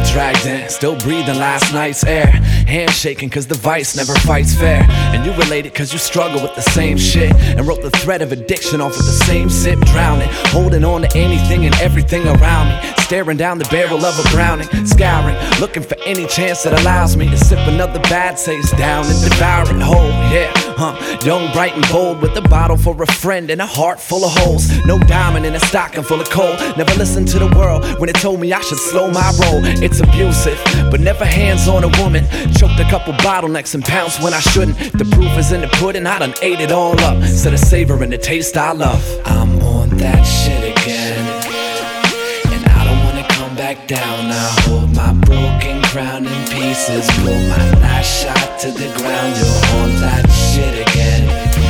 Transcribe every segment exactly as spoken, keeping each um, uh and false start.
dragged in, still breathing last night's air. Hand shaking cause the vice never fights fair. And you related cause you struggle with the same shit, and wrote the thread of addiction off of the same sip. Drowning, holding on to anything and everything around me, staring down the barrel of a Browning, scouring, looking for any chance that allows me to sip another bad taste down and devour it whole. Yeah, huh, young, bright and bold, with a bottle for a friend and a heart full of holes. No diamond in a stocking full of coal. Never listened to the world when it told me I should slow my roll. It's abusive, but never hands on a woman. Choked a couple bottlenecks and pounced when I shouldn't. The proof is in the pudding, I done ate it all up, instead of savoring the taste I love. I'm on that shit again, and I don't wanna come back down. I hold my broken crown in pieces, pull my last shot to the ground. You're on that shit again,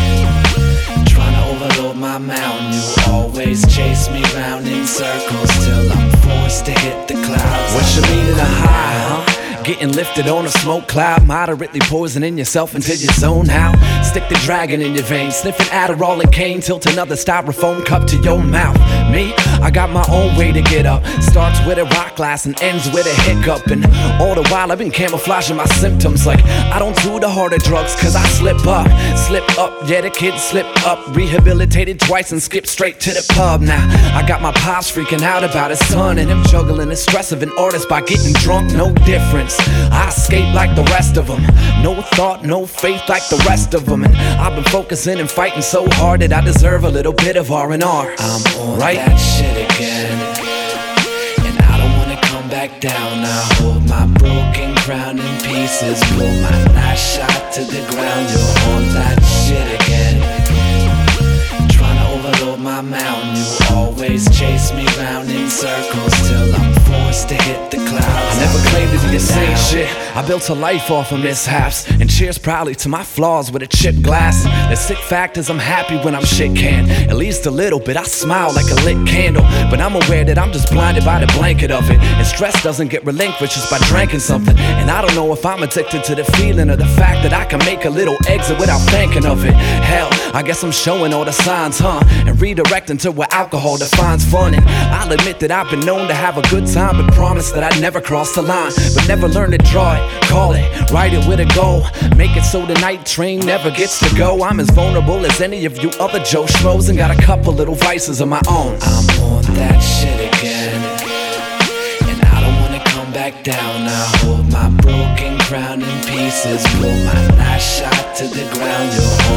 trying to overload my mountain. You always chase me round in circles till I'm forced to hit the clouds. What's your meaning of high, huh? Getting lifted on a smoke cloud, moderately poisoning yourself until you zone out. Stick the dragon in your veins, sniffing Adderall and cane, tilt another styrofoam cup to your mouth. Me, I got my own way to get up. Starts with a rock glass and ends with a hiccup. And all the while I've been camouflaging my symptoms, like I don't do the harder drugs cause I slip up. Slip up, yeah, the kid slipped up. Rehabilitated twice and skipped straight to the pub. Now I got my pops freaking out about his son, and him juggling the stress of an artist by getting drunk. No difference, I escape like the rest of them. No thought, no faith like the rest of them. And I've been focusing and fighting so hard that I deserve a little bit of R and R. I'm on right? that shit again, and I don't wanna come back down. I hold my broken crown in pieces, pull my last shot to the ground. You're on that shit again, trying to overload my mountain. You always chase me round in circles till I'm forced to hit the clouds. I never claimed to be a saint, shit. I built a life off of mishaps, and cheers proudly to my flaws with a chipped glass. The sick fact is I'm happy when I'm shit canned, at least a little bit. I smile like a lit candle, but I'm aware that I'm just blinded by the blanket of it. And stress doesn't get relinquished just by drinking something. And I don't know if I'm addicted to the feeling or the fact that I can make a little exit without thinking of it. Hell, I guess I'm showing all the signs, huh? And redirecting to where alcohol defines fun. And I'll admit that I've been known to have a good time, but promise that I'd never cross the line. But never learn to draw it, call it, write it with a goal. Make it so the night train never gets to go. I'm as vulnerable as any of you other Joe Schmoes, and got a couple little vices of my own. I'm on that shit again, and I don't wanna come back down. I hold my broken crown in pieces, pull my last shot to the ground. You're